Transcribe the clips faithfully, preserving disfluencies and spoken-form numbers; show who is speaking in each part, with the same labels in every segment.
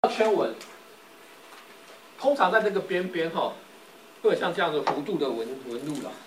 Speaker 1: 圈纹，通常在这个边边哈，会有像这样的弧度的纹纹路了。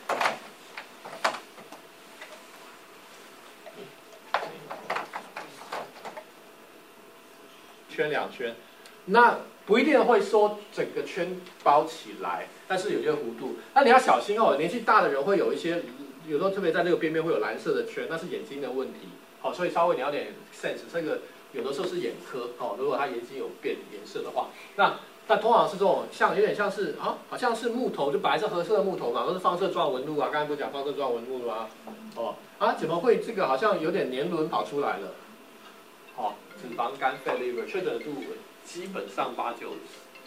Speaker 1: 圈两圈，那不一定会说整个圈包起来，但是有些弧度，那你要小心哦。年纪大的人会有一些，有时候特别在这个边边会有蓝色的圈，那是眼睛的问题。好，所以稍微你要点 sense， 这个有的时候是眼科哦。如果他眼睛有变颜色的话，那但通常是这种像有点像是啊，好像是木头，就本来是褐色的木头嘛，都是放射状纹路啊。刚才不是讲放射状纹路吗？哦啊，怎么会这个好像有点年轮跑出来了？哦，脂肪肝 fat liver 确诊度基本上八九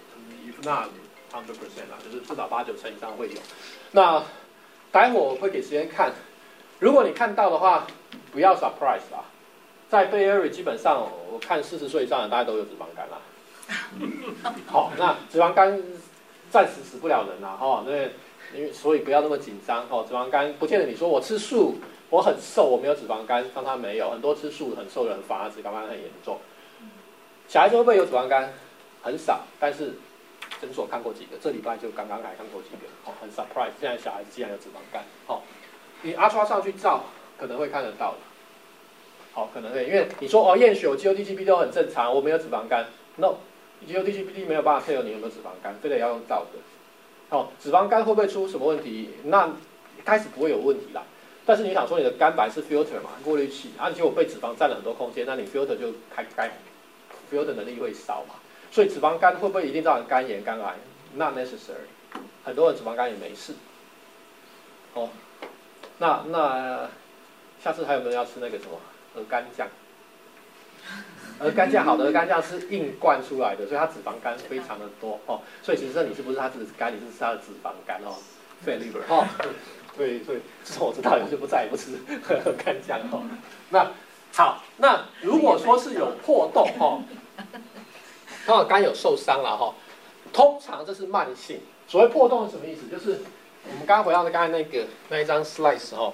Speaker 1: ，if not hundred percent 啊，就是至少八九成以上会有。那待会我会给时间看，如果你看到的话，不要 surprise 啊。在 Bay Area 基本上，我看四十岁以上的大家都有脂肪肝啦。好，那脂肪肝暂时死不了人啦，哈，那因为所以不要那么紧张哦。脂肪肝不见得你说我吃素，我很瘦，我没有脂肪肝，让他没有。很多吃素很瘦的人反而脂肪肝很严重。小孩子会不会有脂肪肝？很少，但是诊所看过几个，这礼拜就刚刚还看过几个，哦，很 surprise， 现在小孩子竟然有脂肪肝，哦，你阿刷上去照可能会看得到的，好，可能会，因为你说哦验血 G O T G P 都很正常，我没有脂肪肝 ，no，G O T G P 没有办法 tell 你有没有脂肪肝，非得要用照的，哦，脂肪肝会不会出什么问题？那开始不会有问题啦。但是你想说你的肝白是 filter 嘛，过滤器，啊，结果被脂肪占了很多空间，那你 filter 就开开 filter 能力会少嘛，所以脂肪肝会不会一定造成肝炎、肝癌 ？Not necessary， 很多人脂肪肝也没事。哦，那那下次还有没有人要吃那个什么鹅肝酱？鹅肝酱好的鹅肝酱是硬灌出来的，所以它脂肪肝非常的多哦，所以其实你是不是它只是肝，你是吃它的脂肪肝哦 ，fat liver 哦。对对，自从我知道以后就不再也不吃鹅肝酱哦。那好，那如果说是有破洞哦，他的肝有受伤了哈，通常这是慢性。所谓破洞是什么意思？就是我们刚刚回到刚才那个那一张 slice 哦，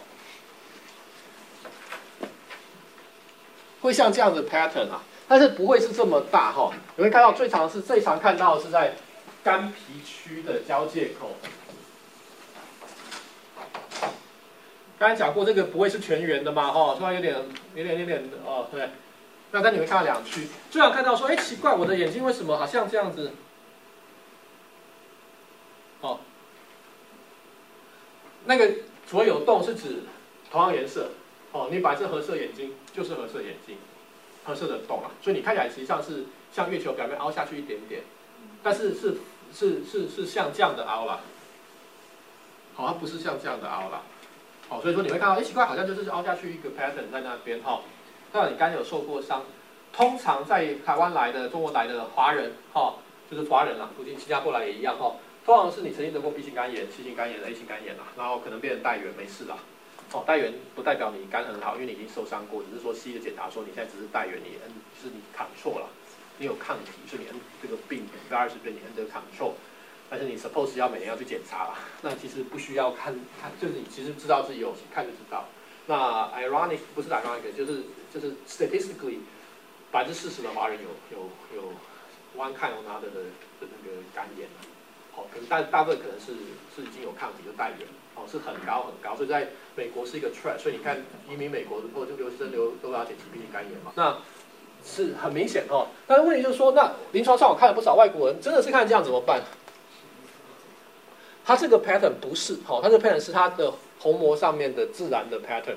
Speaker 1: 会像这样的 pattern 啊，但是不会是这么大哈。你会看到最常是最常看到的是在肝脾区的交界口。刚才讲过，这个不会是全圆的嘛，哈，突然有点、有点、有点，哦，对。那但你会看到两区，最常看到说，哎，奇怪，我的眼睛为什么好像这样子？哦，那个所谓有洞是指同样颜色，哦，你白色褐色眼睛就是褐色眼睛，褐色的洞啊，所以你看起来实际上是像月球表面凹下去一点点，但是是是是是像这样的凹啦，好，它不是像这样的凹啦。哦，所以说你会看到，哎，奇怪，好像就是凹下去一个 pattern 在那边哈。那你肝有受过伤，通常在台湾来的、中国来的华人，哈，就是华人啦，估计新加坡来也一样哈。通常是你曾经得过 B 型肝炎、C 型肝炎、A 型肝炎啦，然后可能变成带源，没事啦。哦，带源不代表你肝很好，因为你已经受伤过，只是说 C 的检查说你现在只是带源，你 N 是你 control 啦，你有抗体，所以你 N 这个病 virus 被你 under control。但是你 suppose 要每年要去检查啦，那其实不需要看看，就是你其实知道自己有，看就知道。那 ironic 不是 ironic， 就是就是 statistically 百分之四十的华人有有有 one kind or another 的的那个肝炎，好，可能大大部分可能是是已经有抗体的带源，哦，是很高很高，所以在美国是一个 threat， 所以你看移民美国或者就留学生留都要检查 B 型肝炎嘛，那是很明显哦。但是问题就是说，那临床上我看了不少外国人，真的是看这样怎么办？它这个 pattern 不是，好，它这个 pattern 是它的虹膜上面的自然的 pattern，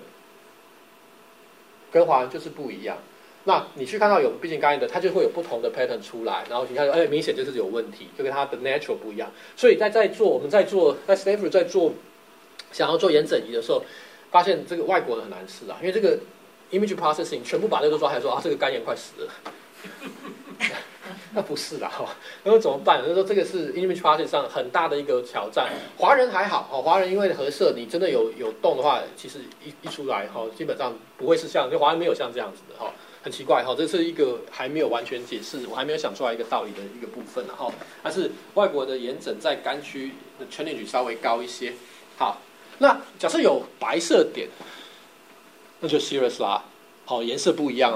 Speaker 1: 跟华人就是不一样。那你去看到有 B 型肝炎的，它就会有不同的 pattern 出来，然后你看，哎，明显就是有问题，就跟它的 natural 不一样。所以在在做我们在做在 Stanford 在做想要做眼诊仪的时候，发现这个外国人很难吃啊，因为这个 image processing 全部把这个都抓起来说啊，这个肝炎快死了。那不是啦，哈，那么怎么办？就是说这个是 image processing 上很大的一个挑战。华人还好，哈，华人因为合色，你真的有有洞的话，其实一一出来，哈，基本上不会是像，就华人没有像这样子的，哈，很奇怪，哈，这是一个还没有完全解释，我还没有想出来一个道理的一个部分，哈。但是外国的眼诊在肝区的 challenge 稍微高一些。好，那假设有白色点，那就 serious 啦，好，颜色不一样啊。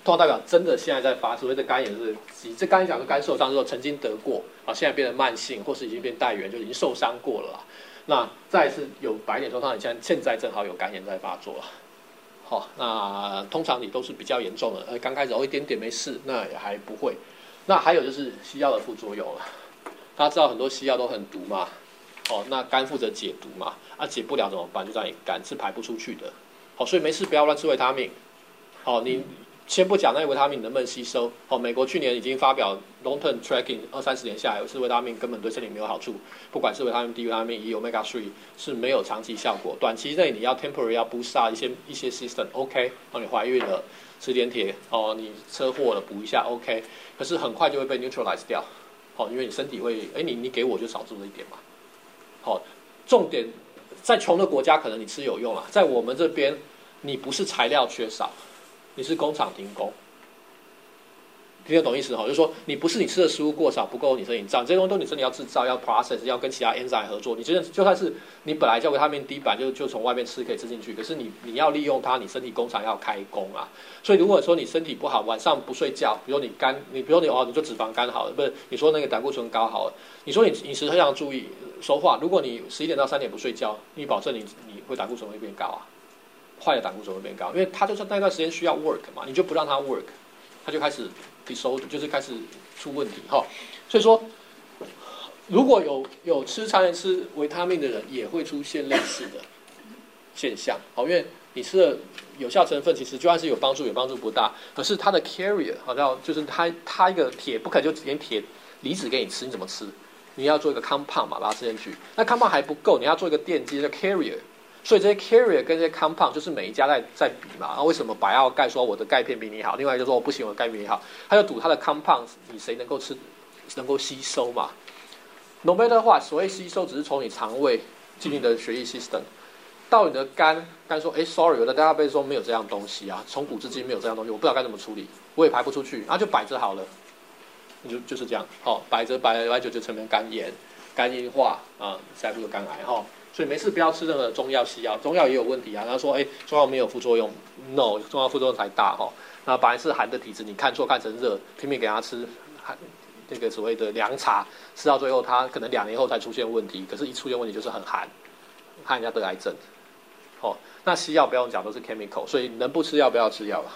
Speaker 1: 通常代表真的现在在发，所谓的肝炎是，这刚才讲的肝受伤之后曾经得过啊，现在变成慢性，或是已经变带源，就已经受伤过了啦。那再是有白点状况，你现在现在正好有肝炎在发作了。好，那通常你都是比较严重的，呃，刚开始哦一点点没事，那也还不会。那还有就是西药的副作用了，大家知道很多西药都很毒嘛，哦，那肝负责解毒嘛，啊解不了怎么办？就让你肝是排不出去的。好，所以没事不要乱吃维他命。好，你先不讲那维他命能不能吸收。好，美国去年已经发表 long term tracking， 二三十年下来，有是维他命根本对身体没有好处，不管是维他命 D、维他命 E、omega 三是没有长期效果。短期内你要 temporary 要 boost 一些一些 system，OK， 哦，你怀孕了吃点铁，哦，你车祸了补一下 OK， 可是很快就会被 neutralize 掉。好，因为你身体会，哎，你你给我就少注了一点嘛。好，重点在穷的国家可能你吃有用啦，在我们这边你不是材料缺少。你是工厂停工，听得懂意思哈？就是说你不是你吃的食物过少不够你身体胀，这些东西都你身体要制造要 process 要跟其他 enzyme 合作。你就就算是你本来叫维他命 D 版就就从外面吃可以吃进去，可是你你要利用它，你身体工厂要开工啊。所以如果说你身体不好，晚上不睡觉，比如你肝，你比如你哦你就脂肪肝好了，不是你说那个胆固醇高好了，你说你饮食非常注意，说话，如果你十一点到三点不睡觉，你保证你你会胆固醇会变高啊。坏的胆固醇会变高，因为它就是那段时间需要 work 嘛，你就不让它 work， 它就开始 disorder， 就是开始出问题哈。所以说，如果有有吃常年吃维他命的人，也会出现类似的现象。好，因为你吃的有效成分其实就算是有帮助，也帮助不大，可是它的 carrier 好像就是它它一个铁不可能就连铁离子给你吃，你怎么吃？你要做一个 compound 嘛，把它吃进去。那 compound 还不够，你要做一个电机叫 carrier。所以这些 carrier 跟这些 compound 就是每一家在在比嘛，然后为什么百奥钙说我的钙片比你好，另外一个就说我不行，我的钙比你好，他就赌他的 compound 你谁能够吃，能够吸收嘛。No matter what， 所谓吸收只是从你肠胃进你的血液 system 到你的肝，肝说哎 sorry， 有的database说没有这样东西啊，从古至今没有这样东西，我不知道该怎么处理，我也排不出去，那、啊、就摆着好了，就就是这样，好、哦、摆着摆来摆久就成为肝炎、肝硬化啊，下一步就肝癌哈。哦所以没事不要吃任何中药西药，中药也有问题啊。他说，哎，中药没有副作用 ，no， 中药副作用才大哈。那本来是寒的体质，你看错看成热，拼命给他吃寒那个所谓的凉茶，吃到最后他可能两年后才出现问题，可是一出现问题就是很寒，害人家得癌症。哦，那西药不用讲都是 chemical， 所以能不吃药不要吃药了。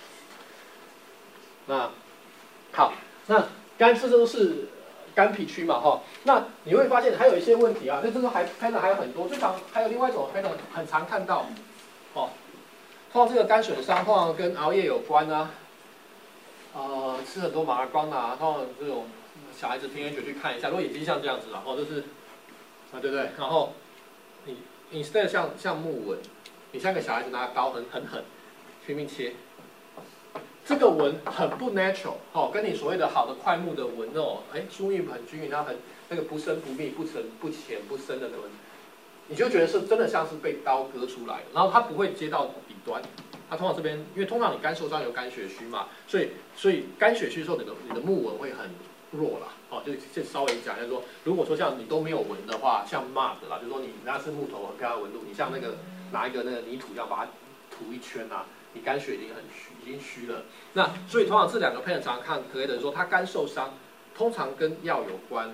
Speaker 1: 那好，那肝这都是。肝脾区嘛，哈，那你会发现还有一些问题啊，那这个还 pattern 还有很多，最常还有另外一种 pattern 很常看到，哦，通常这个肝损伤通常跟熬夜有关啊，呃，吃很多麻光啊，通常这种小孩子听 H 去看一下，如果眼睛像这样子啊，哦，就是啊，对不对？然后你 instead 像像木纹，你像个小孩子拿刀很很狠，拼命切。这个纹很不 natural， 哦，跟你所谓的好的快木的纹哦，哎，疏运很均匀，它很那个不深不密、不沉不浅不深的纹，你就觉得是真的像是被刀割出来的，然后它不会接到底端，它通常这边，因为通常你肝受伤有肝血虚嘛，所以所以肝血虚的时候，你的你的木纹会很弱啦，哦，就就稍微讲一下说，如果说像你都没有纹的话，像 mud 啦，就是说你那是木头很漂亮的纹路，你像那个拿一个那个泥土这样把它涂一圈啊。你肝血已经很虚，已经虚了。那所以通常这两个 pattern 常看可以的说，他肝受伤，通常跟药有关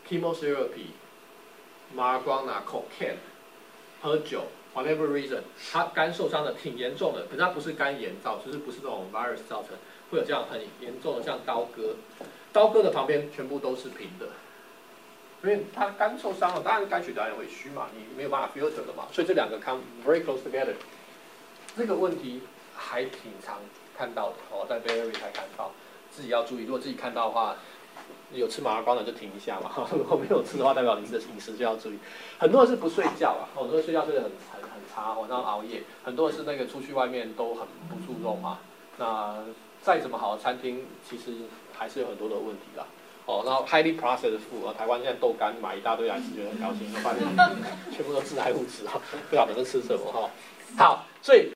Speaker 1: ，chemotherapy、marijuana、cocaine、喝酒 ，whatever reason， 他肝受伤的挺严重的，可是他不是肝炎造成，就是不是这种 virus 造成，会有这样很严重的像刀割，刀割的旁边全部都是平的，因为他肝受伤了，当然肝血当然会虚嘛，你没有办法 filter 的嘛，所以这两个 come very close together， 这个问题。还挺常看到的哦，在 Berry 才看到，自己要注意。如果自己看到的话，有吃麻辣光的就停一下嘛。如果没有吃的话，代表你的饮食就要注意。很多人是不睡觉啊，很多人睡觉睡得很很很差哦，然后熬夜。很多人是那个出去外面都很不注重嘛。那再怎么好的餐厅，其实还是有很多的问题啦。哦，然后 highly processed food 啊，台湾现在豆干买一大堆来吃，觉得很高兴，发现全部都致癌物质啊，不晓得是吃什么哈。好，所以。